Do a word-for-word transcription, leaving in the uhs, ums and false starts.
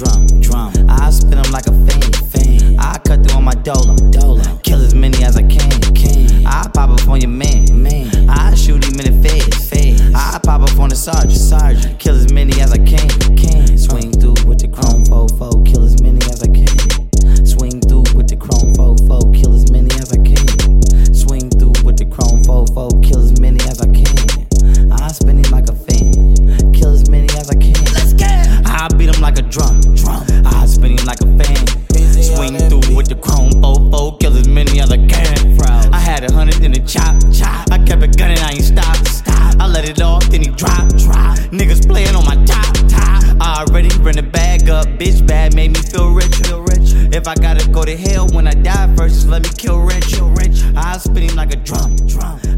drum, drum. I spin them like a fiend, fiend. I cut through on my dolo, dolo. Kill as many as I can, can. I pop up on your man, man. I shoot him in the face, face. I pop up on the sergeant, sergeant. Kill as many as I can, can. Swing through with the chrome fofo, kill as many as I can. Swing through with the chrome fofo, kill as many as I can. Swing through with the chrome fofo, kill as many as I can. I spin him like a fan, kill as many as I can. Let's go. I beat him like a drum, drum. I spin him like a fan. Swing through with the chrome fofo, kill as many as I can. I had a hundred in the chop, chop. I kept it gunning, I ain't stop, stop. I let it off, then he drop, drop. Niggas playing on my top, top. I already ran the bag up, bitch bad, made me feel rich, feel rich. If I gotta go to hell when I die first, just let me kill rich, kill rich. I spin him like a drum, drum.